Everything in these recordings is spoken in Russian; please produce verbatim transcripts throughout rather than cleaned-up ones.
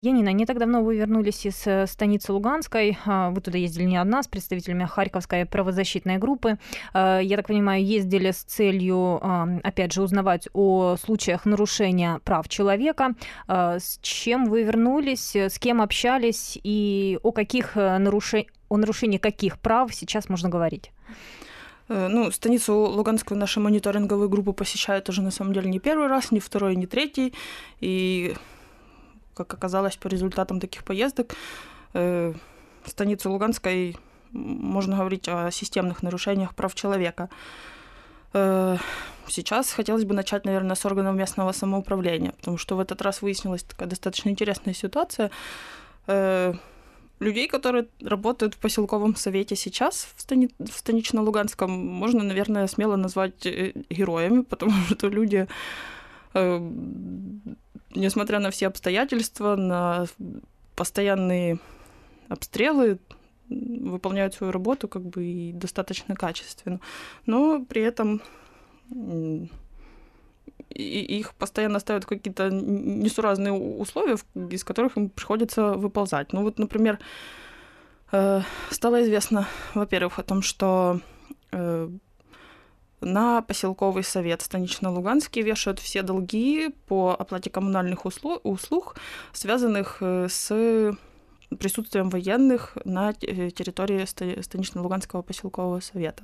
Янина, не так давно вы вернулись из э, станицы Луганской. А, Вы туда ездили не одна, с представителями Харьковской правозащитной группы. А, Я так понимаю, ездили с целью, а, опять же, узнавать о случаях нарушения прав человека. А, С чем вы вернулись, э, с кем общались и о каких э, нарушениях, о нарушении каких прав сейчас можно говорить? Э, Ну, станицу Луганскую наши мониторинговые группы посещают уже на самом деле не первый раз, не второй, не третий. И, как оказалось, по результатам таких поездок, э, в станице Луганской можно говорить о системных нарушениях прав человека. Э, Сейчас хотелось бы начать, наверное, с органов местного самоуправления, потому что в этот раз выяснилась такая достаточно интересная ситуация. Э, Людей, которые работают в поселковом совете сейчас в, стани... в станично-луганском, можно, наверное, смело назвать э, героями, потому что люди, э, несмотря на все обстоятельства, на постоянные обстрелы, выполняют свою работу как бы и достаточно качественно. Но при этом м, и их постоянно ставят в какие-то несуразные условия, из которых им приходится выползать. Ну вот, например, э, стало известно, во-первых, о том, что э, на поселковый совет станично-луганский вешают все долги по оплате коммунальных услуг, услуг связанных э, с присутствием военных на территории станично-луганского поселкового совета.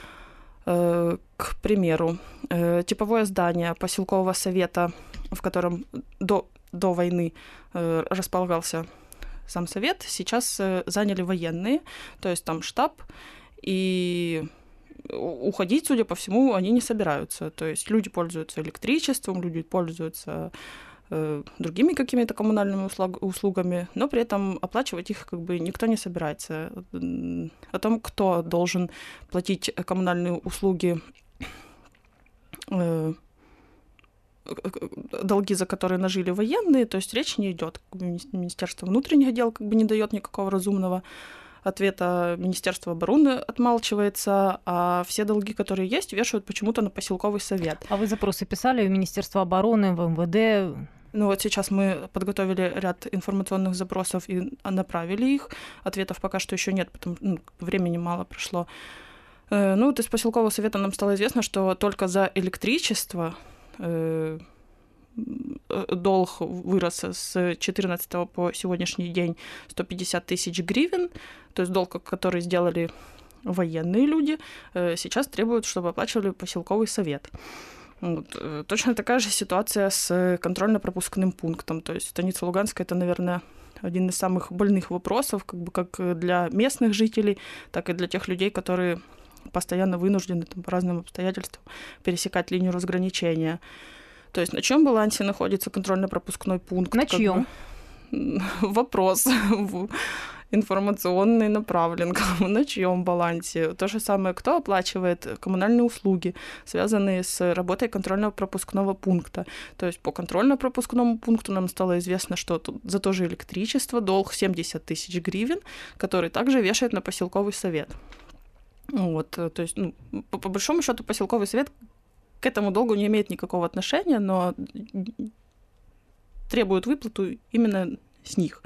К примеру, типовое здание поселкового совета, в котором до, до войны располагался сам совет, сейчас заняли военные, то есть там штаб, и уходить, судя по всему, они не собираются. То есть люди пользуются электричеством, люди пользуются другими какими-то коммунальными услугами, но при этом оплачивать их как бы никто не собирается. О том, кто должен платить коммунальные услуги, долги, за которые нажили военные, то есть речь не идет. Министерство внутренних дел как бы не дает никакого разумного ответа, Министерство обороны отмалчивается, а все долги, которые есть, вешают почему-то на поселковый совет. А вы запросы писали в Министерство обороны, в эм вэ дэ? Ну вот сейчас мы подготовили ряд информационных запросов и направили их. Ответов пока что еще нет, потому что ну, времени мало прошло. Ну вот из поселкового совета нам стало известно, что только за электричество э, долг вырос с четырнадцатого по сегодняшний день сто пятьдесят тысяч гривен, то есть долг, который сделали военные люди, сейчас требуют, чтобы оплачивали поселковый совет. Вот. Точно такая же ситуация с контрольно-пропускным пунктом. То есть станица Луганская — это, наверное, один из самых больных вопросов, как бы как для местных жителей, так и для тех людей, которые постоянно вынуждены там, по разным обстоятельствам пересекать линию разграничения. То есть на чьем балансе находится контрольно-пропускной пункт? На чьем? Вопрос информационный направлен, на чьем балансе. То же самое, кто оплачивает коммунальные услуги, связанные с работой контрольно-пропускного пункта. То есть по контрольно-пропускному пункту нам стало известно, что за то же электричество долг семьдесят тысяч гривен, который также вешает на поселковый совет. Вот, то есть, ну, по, по большому счету, поселковый совет к этому долгу не имеет никакого отношения, но требует выплату именно с них.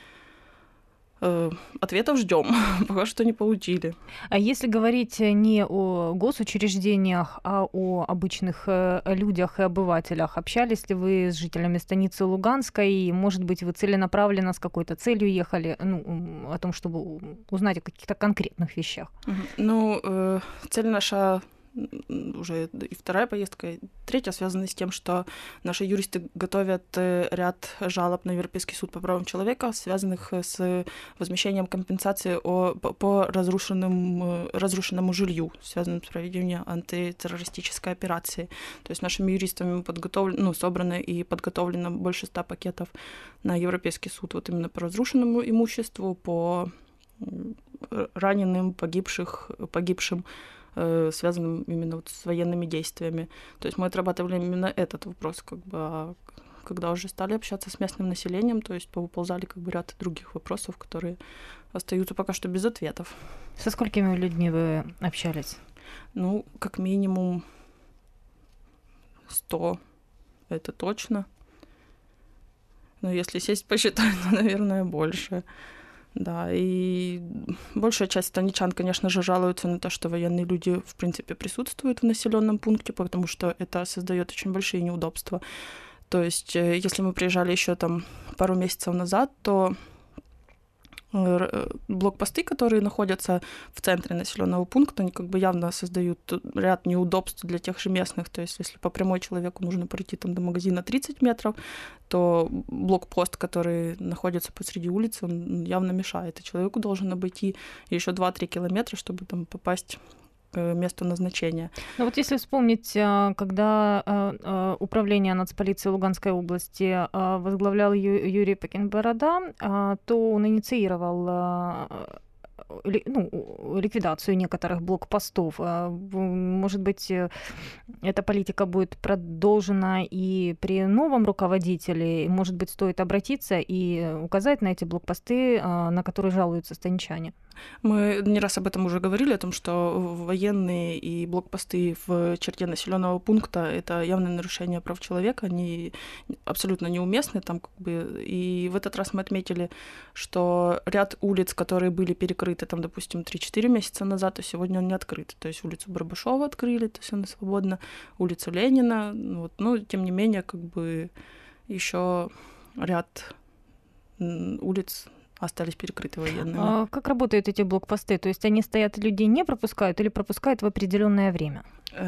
Ответов ждем, пока что не получили. А если говорить не о госучреждениях, а о обычных людях и обывателях, общались ли вы с жителями станицы Луганской? Может быть, вы целенаправленно с какой-то целью ехали, ну, о том, чтобы узнать о каких-то конкретных вещах? Ну, цель наша уже и вторая поездка, и третья связана с тем, что наши юристы готовят ряд жалоб на Европейский суд по правам человека, связанных с возмещением компенсации о, по разрушенному, разрушенному жилью, связанным с проведением антитеррористической операции. То есть нашими юристами подготовлено, ну, собрано и подготовлено больше ста пакетов на Европейский суд вот именно по разрушенному имуществу, по раненым, погибших, погибшим, связанным именно вот с военными действиями. То есть мы отрабатывали именно этот вопрос, как бы, а когда уже стали общаться с местным населением, то есть повыползали как бы ряд других вопросов, которые остаются пока что без ответов. Со сколькими людьми вы общались? Ну, как минимум сто, это точно. Но если сесть посчитать, то, наверное, больше. Да, и большая часть станичан, конечно же, жалуются на то, что военные люди, в принципе, присутствуют в населенном пункте, потому что это создает очень большие неудобства. То есть, если мы приезжали еще там пару месяцев назад, то блокпосты, которые находятся в центре населенного пункта, они как бы явно создают ряд неудобств для тех же местных. То есть, если по прямой человеку нужно пройти там до магазина тридцать метров, то блокпост, который находится посреди улицы, он явно мешает. И человеку должен обойти еще два-три километра, чтобы там попасть к месту назначения. Ну вот если вспомнить, когда управление нацполиции Луганской области возглавлял Юрий Пекин-Борода, то он инициировал ну, ликвидацию некоторых блокпостов. Может быть, эта политика будет продолжена и при новом руководителе? Может быть, стоит обратиться и указать на эти блокпосты, на которые жалуются станичане? Мы не раз об этом уже говорили, о том, что военные и блокпосты в черте населенного пункта — это явное нарушение прав человека, они абсолютно неуместны там, как бы. И в этот раз мы отметили, что ряд улиц, которые были перекрыты, там, допустим, три-четыре месяца назад, то сегодня он не открыт. То есть улицу Барбашова открыли, то есть она свободна, улицу Ленина, вот. Но тем не менее, как бы еще ряд улиц остались перекрыты военными. А как работают эти блокпосты? То есть они стоят, людей не пропускают или пропускают в определенное время?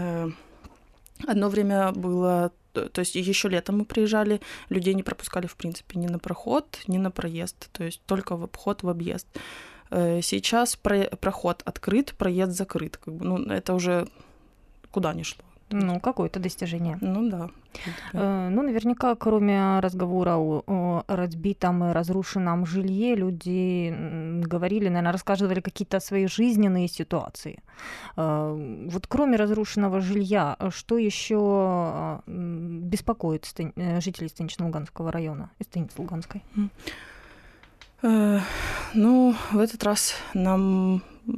Одно время было, то есть еще летом мы приезжали, людей не пропускали в принципе ни на проход, ни на проезд, то есть только в обход, в объезд. Сейчас проход открыт, проезд закрыт. Как бы, ну, это уже куда ни шло. Ну, какое-то достижение. Ну да. Э, ну, наверняка, кроме разговора о, о разбитом и разрушенном жилье, люди говорили, наверное, рассказывали какие-то свои жизненные ситуации. Э, вот кроме разрушенного жилья, что еще беспокоит стан- жителей Станично-Луганского района и станицы Луганской? Э, ну, в этот раз нам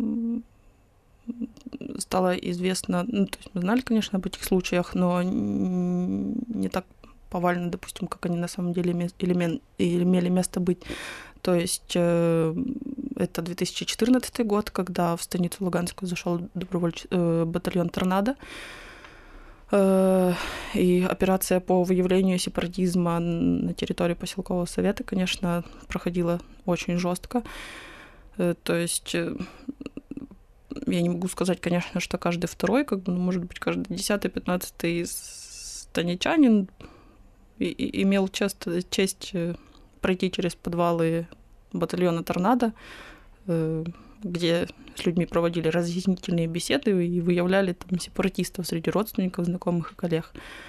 стало известно, ну, то есть мы знали, конечно, об этих случаях, но не так повально, допустим, как они на самом деле имели место быть. То есть э, это две тысячи четырнадцатый год, когда в станицу Луганскую зашел добровольческий э, батальон «Торнадо», э, и операция по выявлению сепаратизма на территории поселкового совета, конечно, проходила очень жестко. Э, то есть э, я не могу сказать, конечно, что каждый второй, как бы, ну, может быть, каждый десятый, пятнадцатый станичанин и, и имел честь, честь пройти через подвалы батальона «Торнадо», где с людьми проводили разъяснительные беседы и выявляли там сепаратистов среди родственников, знакомых и коллег.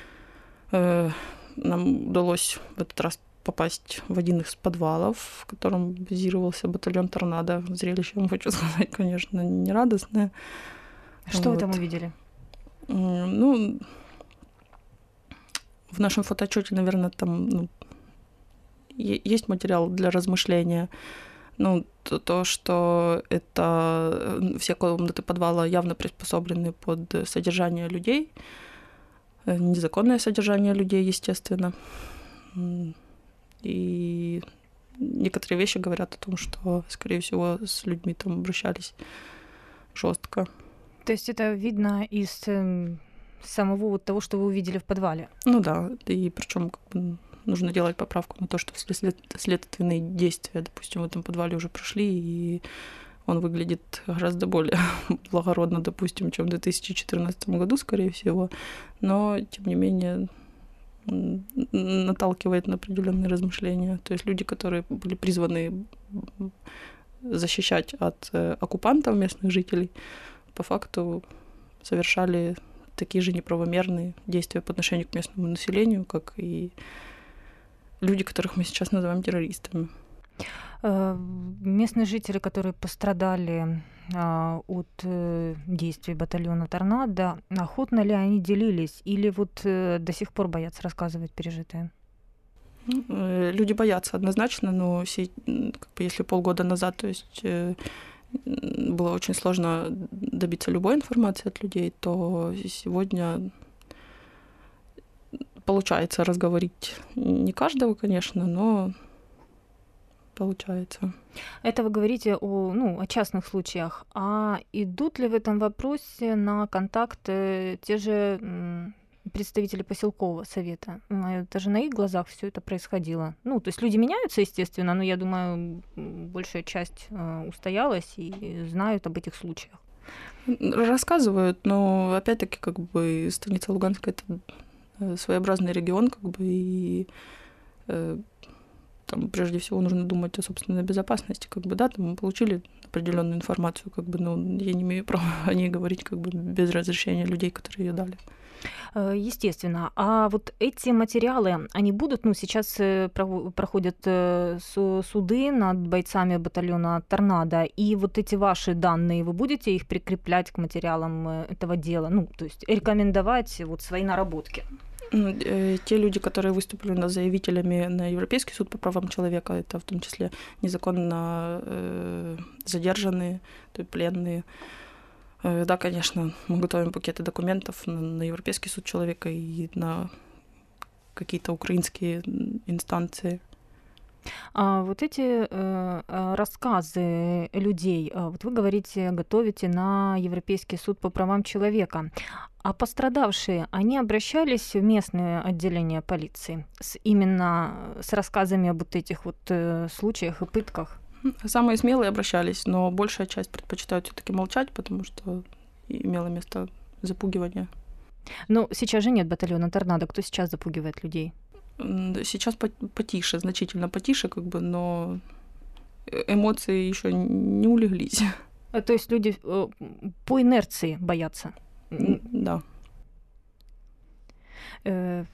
Нам удалось в этот раз попасть в один из подвалов, в котором базировался батальон «Торнадо». Зрелище, я вам хочу сказать, конечно, нерадостное. Что вот. вы там увидели? Ну, в нашем фотоотчете, наверное, там ну, есть материал для размышления. Ну, то, то, что это все комнаты подвала явно приспособлены под содержание людей, незаконное содержание людей, естественно. И некоторые вещи говорят о том, что, скорее всего, с людьми там обращались жестко. То есть это видно из э, самого вот того, что вы увидели в подвале? Ну да, и причем как бы нужно делать поправку на то, что след- следственные действия, допустим, в этом подвале уже прошли, и он выглядит гораздо более благородно, допустим, чем в две тысячи четырнадцатом году, скорее всего. Но, тем не менее, наталкивает на определенные размышления. То есть люди, которые были призваны защищать от оккупантов местных жителей, по факту совершали такие же неправомерные действия по отношению к местному населению, как и люди, которых мы сейчас называем террористами. Местные жители, которые пострадали от действий батальона «Торнадо», охотно ли они делились или вот до сих пор боятся рассказывать пережитое? Люди боятся однозначно, но как бы, если полгода назад, то есть было очень сложно добиться любой информации от людей, то сегодня получается разговорить не каждого, конечно, но получается. Это вы говорите о, ну, о частных случаях. А идут ли в этом вопросе на контакт э, те же м, представители поселкового совета? М, Это же на их глазах все это происходило. Ну, то есть люди меняются, естественно, но я думаю, м, большая часть э, устоялась и знают об этих случаях. Рассказывают, но опять-таки как бы станица Луганская — это э, своеобразный регион, как бы, и э, там прежде всего нужно думать о собственной безопасности, как бы, да, там мы получили определенную информацию, как бы, но я не имею права о ней говорить, как бы, без разрешения людей, которые ее дали. Э, Естественно. А вот эти материалы, они будут, ну, сейчас э, прово- проходят э, су- суды над бойцами батальона «Торнадо», и вот эти ваши данные, вы будете их прикреплять к материалам э, этого дела, ну, то есть рекомендовать вот свои наработки? Ну, э, Те люди, которые выступили на заявителями на Европейский суд по правам человека, это в том числе незаконно э, задержанные, то есть пленные. Э, Да, конечно, мы готовим пакеты документов на, на Европейский суд человека и на какие-то украинские инстанции. А вот эти э, э, рассказы людей, а вот вы говорите, готовите на Европейский суд по правам человека. А пострадавшие, они обращались в местное отделение полиции с, именно с рассказами об вот этих вот э, случаях и пытках? Самые смелые обращались, но большая часть предпочитают все-таки молчать, потому что имело место запугивание. Но сейчас же нет батальона «Торнадо». Кто сейчас запугивает людей? М, Сейчас по- потише, значительно потише, как бы, но э- эмоции еще не улеглись. Э, То есть люди э, по инерции боятся? М, Да. Э,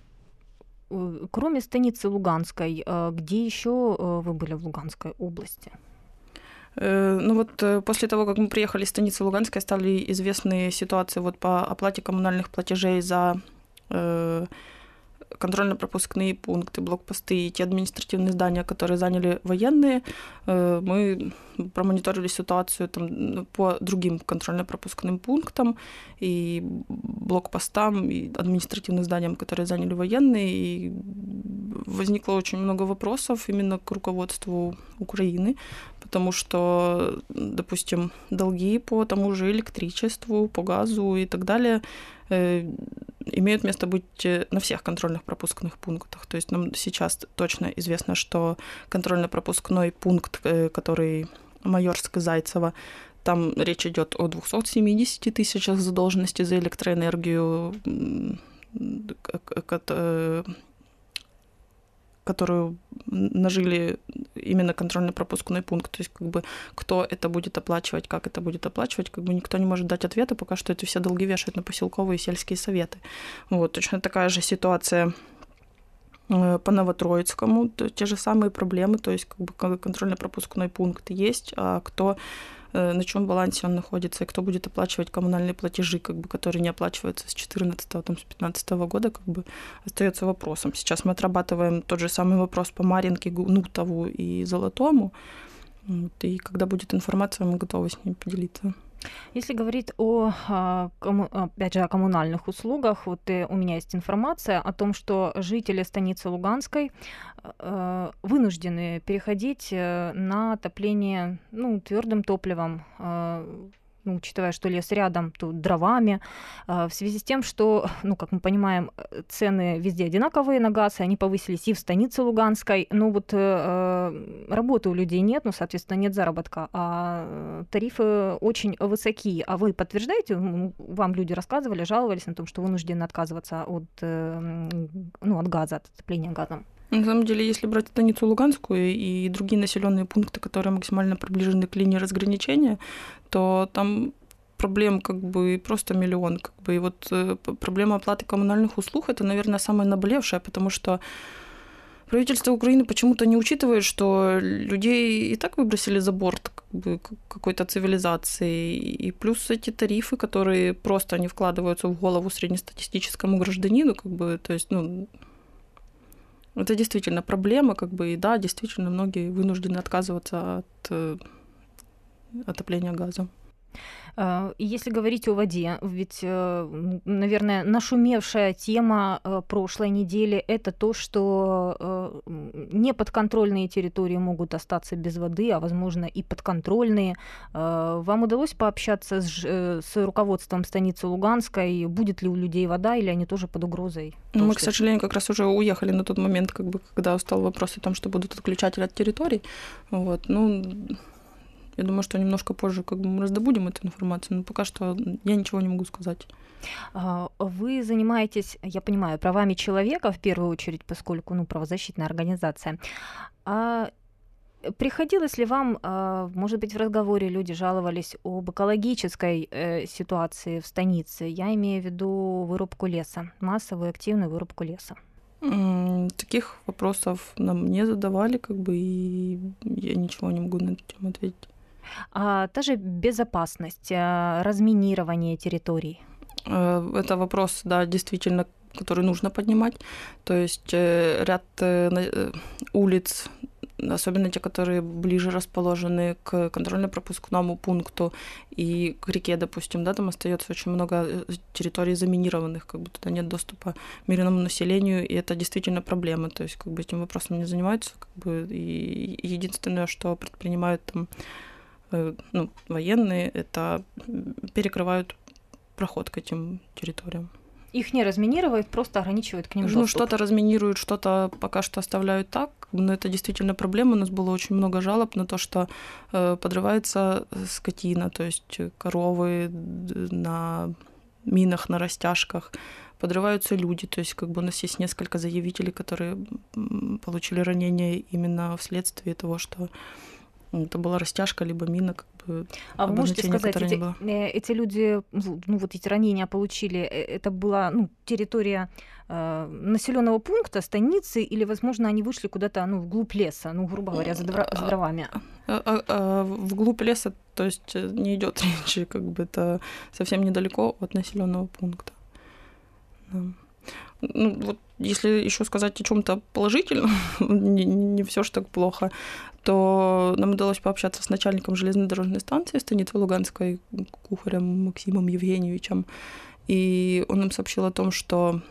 э, Кроме станицы Луганской, э, где еще э, вы были в Луганской области? Э, Ну вот э, после того, как мы приехали из станицы Луганской, стали известны ситуации вот по оплате коммунальных платежей за э, контрольно-пропускные пункты, блокпосты и те административные здания, которые заняли военные. Э, Мы промониторили ситуацию там, ну, по другим контрольно-пропускным пунктам и блокпостам, и административным зданиям, которые заняли военные. И возникло очень много вопросов именно к руководству Украины, потому что, допустим, долги по тому же электричеству, по газу и так далее э, имеют место быть на всех контрольных пропускных пунктах. То есть нам сейчас точно известно, что контрольно-пропускной пункт, э, который Майорск-Зайцево, там речь идет о двухсот семидесяти тысячах задолженности за электроэнергию, м, к- к- э, которую нажили именно контрольно-пропускной пункт. То есть как бы кто это будет оплачивать, как это будет оплачивать, как бы никто не может дать ответа, пока что эти все долги вешают на поселковые и сельские советы. Вот, точно такая же ситуация э, по Новотроицкому, то те же самые проблемы, то есть как бы контрольно-пропускной пункт есть, а кто э, на чем балансе он находится, и кто будет оплачивать коммунальные платежи, как бы, которые не оплачиваются с четырнадцатого, там, с пятнадцатого года, как бы остается вопросом. Сейчас мы отрабатываем тот же самый вопрос по Марьинке, Гнутову и Золотому, вот, и когда будет информация, мы готовы с ней поделиться. Если говорить о, а, кому- опять же, о коммунальных услугах, вот э, у меня есть информация о том, что жители станицы Луганской э, вынуждены переходить э, на отопление, ну, твердым топливом, э, ну, учитывая, что лес рядом, то дровами, э, в связи с тем, что, ну, как мы понимаем, э, цены везде одинаковые на газ, и они повысились и в станице Луганской, но вот э, работы у людей нет, ну, соответственно, нет заработка, а э, тарифы очень высокие. А вы подтверждаете, ну, вам люди рассказывали, жаловались на том, что вынуждены отказываться от, э, м, ну, от газа, от отопления газом? На самом деле, если брать станицу Луганскую и другие населенные пункты, которые максимально приближены к линии разграничения, то там проблем как бы просто миллион. Как бы. И вот э, проблема оплаты коммунальных услуг — это, наверное, самая наболевшая, потому что правительство Украины почему-то не учитывает, что людей и так выбросили за борт как бы, какой-то цивилизации. И плюс эти тарифы, которые просто не вкладываются в голову среднестатистическому гражданину, как бы, то есть, ну, это действительно проблема, как бы, и да, действительно, многие вынуждены отказываться от э, отопления газом. И если говорить о воде, ведь, наверное, нашумевшая тема прошлой недели — это то, что неподконтрольные территории могут остаться без воды, а, возможно, и подконтрольные. Вам удалось пообщаться с, с руководством станицы Луганской? Будет ли у людей вода, или они тоже под угрозой? Ну, мы, к сожалению, как раз уже уехали на тот момент, как бы, когда стал вопрос о том, что будут отключать ряд территорий. Вот. Ну, я думаю, что немножко позже как бы мы раздобудем эту информацию, но пока что я ничего не могу сказать. Вы занимаетесь, я понимаю, правами человека в первую очередь, поскольку, ну, правозащитная организация. А приходилось ли вам, может быть, в разговоре люди жаловались об экологической ситуации в станице? Я имею в виду вырубку леса, массовую активную вырубку леса. Таких вопросов нам не задавали, как бы, и я ничего не могу на эту тему ответить. А та же безопасность, разминирование территорий. Это вопрос, да, действительно, который нужно поднимать. То есть ряд улиц, особенно те, которые ближе расположены к контрольно-пропускному пункту и к реке, допустим, да, там остается очень много территорий заминированных, как бы туда нет доступа мирному населению, и это действительно проблема. То есть как бы этим вопросом не занимаются, как бы, и единственное, что предпринимают там, ну, военные, это перекрывают проход к этим территориям. Их не разминируют, просто ограничивают к ним доступ. Ну, что-то разминируют, что-то пока что оставляют так, но это действительно проблема. У нас было очень много жалоб на то, что э, подрывается скотина, то есть коровы на минах, на растяжках, подрываются люди, то есть как бы у нас есть несколько заявителей, которые получили ранения именно вследствие того, что это была растяжка, либо мина, как бы. А вы можете сказать, эти, эти люди, ну вот эти ранения получили, это была, ну, территория э, населенного пункта, станицы, или, возможно, они вышли куда-то, ну, вглубь леса, ну, грубо говоря, за, дро- за дровами? А, а, а, вглубь леса, то есть не идет речи, как бы это совсем недалеко от населенного пункта. Да. Ну, вот если еще сказать о чем-то положительном, не, не все ж так плохо, то нам удалось пообщаться с начальником железнодорожной станции станицы Луганской, Кухарем Максимом Евгеньевичем, и он нам сообщил о том, что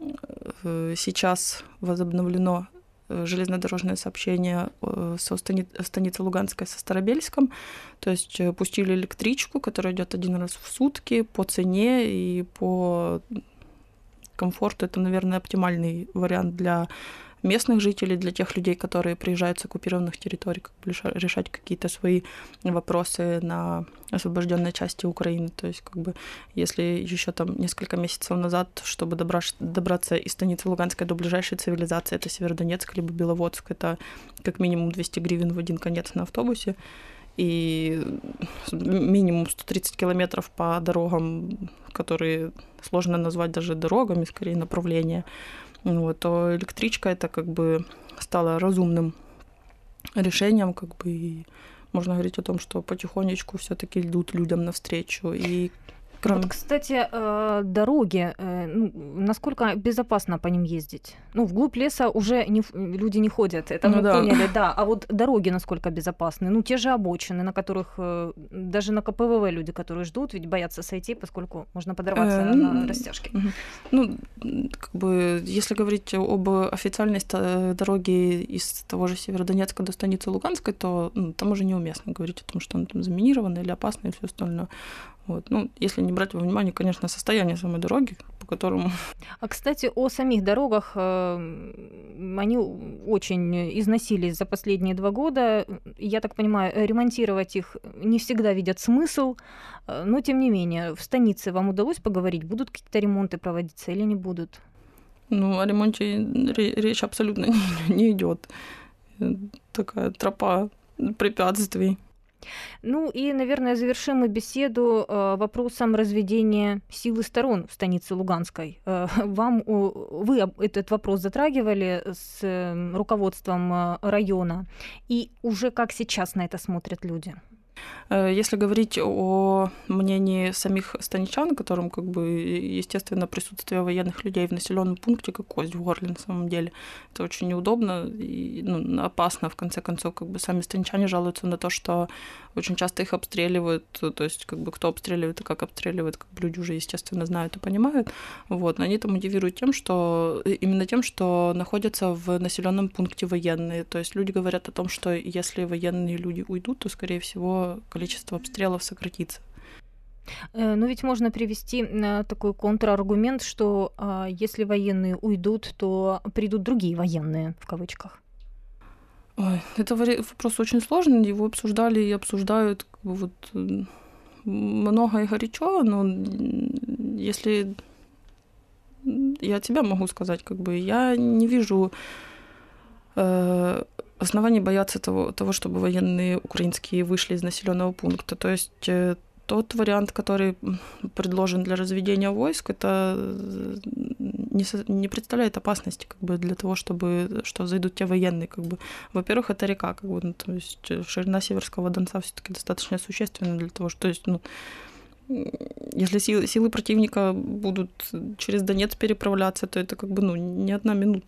сейчас возобновлено железнодорожное сообщение со стани... станицы Луганской со Старобельском, то есть пустили электричку, которая идет один раз в сутки по цене и по комфорту. Это, наверное, оптимальный вариант для местных жителей, для тех людей, которые приезжают с оккупированных территорий, как бы решать какие-то свои вопросы на освобожденной части Украины. То есть, как бы, если еще там несколько месяцев назад, чтобы добраться, добраться из станицы Луганской до ближайшей цивилизации, это Северодонецк либо Беловодск, это как минимум двести гривен в один конец на автобусе, и минимум сто тридцать километров по дорогам, которые сложно назвать даже дорогами, скорее направления, вот, то электричка это как бы стала разумным решением, как бы, и можно говорить о том, что потихонечку все-таки идут людям навстречу. И кроме... Вот, кстати, дороги, ну, насколько безопасно по ним ездить? Ну, вглубь леса уже не, люди не ходят, это мы ну, да. поняли, да. А вот дороги насколько безопасны? Ну, те же обочины, на которых даже на ка пэ вэ вэ люди, которые ждут, ведь боятся сойти, поскольку можно подорваться э, на растяжке. Ну, как бы, если говорить об официальной дороге из того же Северодонецка до станицы Луганской, то ну, там уже неуместно говорить о том, что она там заминирована или опасна и все остальное. Вот. Ну, если не брать во внимание, конечно, состояние самой дороги, по которому... А, кстати, о самих дорогах. Они очень износились за последние два года. Я так понимаю, ремонтировать их не всегда видят смысл, но, тем не менее, в станице вам удалось поговорить? Будут какие-то ремонты проводиться или не будут? Ну, о ремонте речь абсолютно не, не идет. Такая тропа препятствий. Ну и, наверное, завершим мы беседу э, вопросом разведения сил и сторон в станице Луганской. Э, вам, э, вы этот вопрос затрагивали с э, руководством э, района, и уже как сейчас на это смотрят люди? Если говорить о мнении самих станичан, которым, как бы, естественно, присутствие военных людей в населенном пункте как кость в горле на самом деле. Это очень неудобно и, ну, опасно, в конце концов. Как бы сами станичане жалуются на то, что очень часто их обстреливают, то есть как бы кто обстреливает и как обстреливает, как бы люди уже, естественно, знают и понимают. Вот. Но они это мотивируют тем, что именно тем, что находятся в населенном пункте военные. То есть люди говорят о том, что если военные люди уйдут, то, скорее всего, количество обстрелов сократится. Но ведь можно привести такой контраргумент, что если военные уйдут, то придут другие военные, в кавычках. Ой, это вопрос очень сложный, его обсуждали и обсуждают как бы, вот, много и горячо, но если я от себя могу сказать, как бы я не вижу э, оснований бояться того, того, чтобы военные украинские вышли из населенного пункта. То есть э, тот вариант, который предложен для разведения войск, это не, со, не представляет опасности как бы, для того, чтобы что зайдут те военные. Как бы. Во-первых, это река, как бы, ну, то есть ширина Северского Донца все-таки достаточно существенна для того, что, то есть, ну, если силы, силы противника будут через Донец переправляться, то это как бы, ну, не одна минута.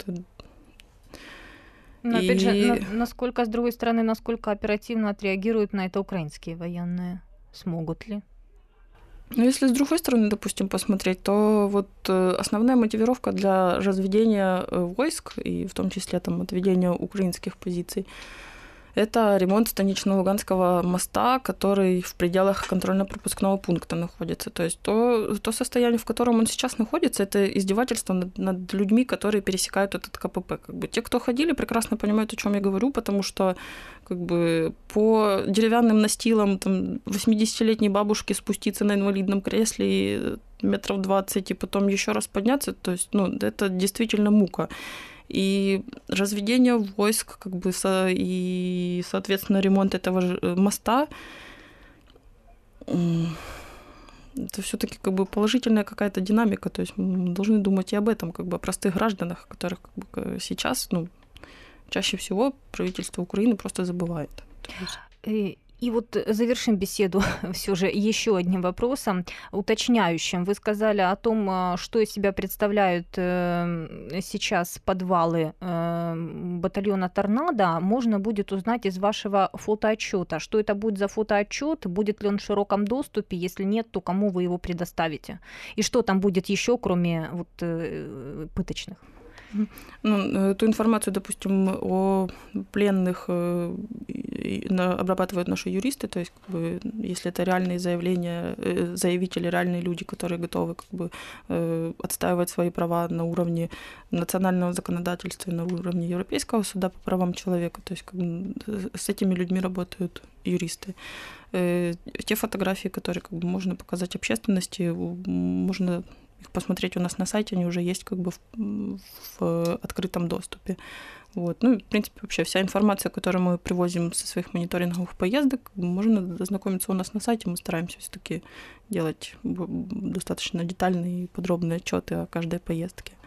Но, и... опять же, на, насколько, с другой стороны, насколько оперативно отреагируют на это украинские военные? Смогут ли? Ну, если с другой стороны, допустим, посмотреть, то вот основная мотивировка для разведения войск, и в том числе там, отведения украинских позиций, это ремонт станично-луганского моста, который в пределах контрольно-пропускного пункта находится. То есть то, то состояние, в котором он сейчас находится, это издевательство над, над людьми, которые пересекают этот КПП. Как бы те, кто ходили, прекрасно понимают, о чем я говорю, потому что как бы, по деревянным настилам там, восьмидесятилетней бабушке спуститься на инвалидном кресле метров двадцать и потом еще раз подняться, то есть ну, это действительно мука. И разведение войск, как бы, со, и, соответственно, ремонт этого же моста, это все-таки как бы положительная какая-то динамика. То есть мы должны думать и об этом, как бы о простых гражданах, которых как бы, сейчас, ну, чаще всего правительство Украины просто забывает. И... И вот завершим беседу все же еще одним вопросом, уточняющим. Вы сказали о том, что из себя представляют сейчас подвалы батальона «Торнадо». Можно будет узнать из вашего фотоотчета, что это будет за фотоотчет, будет ли он в широком доступе, если нет, то кому вы его предоставите? И что там будет еще, кроме вот, пыточных? Ну, ту информацию, допустим, о пленных обрабатывают наши юристы, то есть, как бы, если это реальные заявления, заявители, реальные люди, которые готовы как бы, отстаивать свои права на уровне национального законодательства и на уровне Европейского суда по правам человека, то есть как бы, с этими людьми работают юристы. Те фотографии, которые как бы, можно показать общественности, можно их посмотреть у нас на сайте, они уже есть как бы в, в открытом доступе. Вот. Ну, в принципе, вообще вся информация, которую мы привозим со своих мониторинговых поездок, можно ознакомиться у нас на сайте. Мы стараемся все-таки делать достаточно детальные и подробные отчеты о каждой поездке.